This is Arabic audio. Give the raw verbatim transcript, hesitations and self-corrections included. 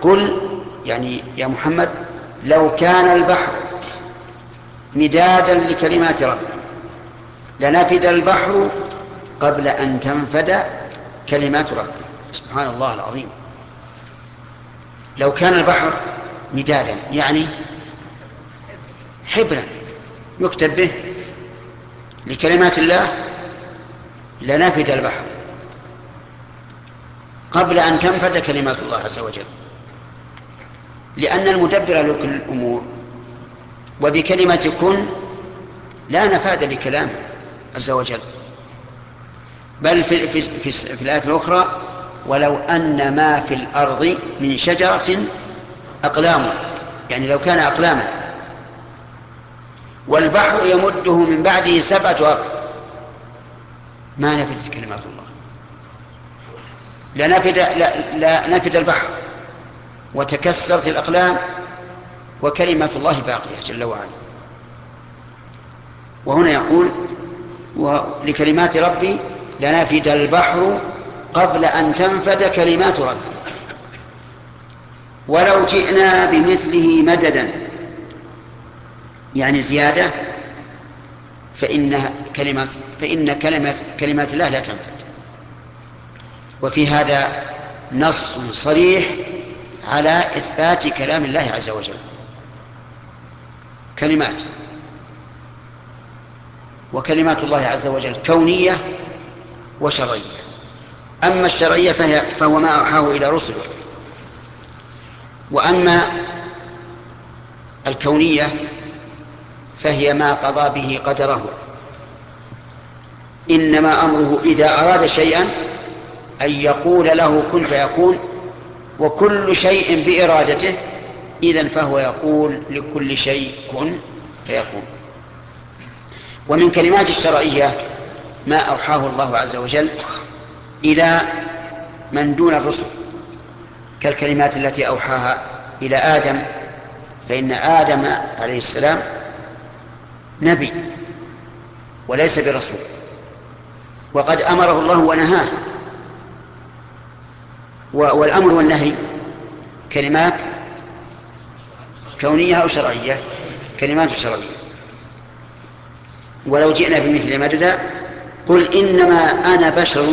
قل يعني يا محمد لو كان البحر مدادا لكلمات ربي لنفد البحر قبل أن تنفد كلمات ربي. سبحان الله العظيم. لو كان البحر مدادا يعني حبرا يكتب به لكلمات الله لنفد البحر قبل أن تنفد كلمات الله عز وجل، لأن المدبر لكل الأمور وبكلمة كن لا نفاد لكلامه عز وجل. بل في, في, في, في الآية الأخرى ولو أن ما في الأرض من شجرة أقلام، يعني لو كان أقلاما والبحر يمده من بعده سبعة أبحر ما نفدت كلمات الله، لا نفد, لا, لا نفد البحر وتكسرت الأقلام وكلمة الله باقية جل وعلا. وهنا يقول ولكلمات ربي لنفد البحر قبل أن تنفد كلمات ربي ولو جئنا بمثله مددا، يعني زيادة، فإن كلمات فإن كلمات كلمات الله لا تنفد. وفي هذا نص صريح على إثبات كلام الله عز وجل. كلمات، وكلمات الله عز وجل كونية وشرعية. أما الشرعية فهي فهو ما أوحاه إلى رسله، وأما الكونية فهي ما قضى به قدره. إنما أمره إذا أراد شيئا أن يقول له كن فيكون، وكل شيء بإرادته، إذن فهو يقول لكل شيء كن فيكون. ومن كلمات الشرعية ما أوحاه الله عز وجل إلى من دون الرسل كالكلمات التي أوحاها إلى آدم، فإن آدم عليه السلام نبي وليس برسول، وقد أمره الله ونهاه. والأمر والنهي كلمات كونية أو شرعية؟ كلمات شرعية. ولو جئنا بمثل مددا قل إنما أنا بشر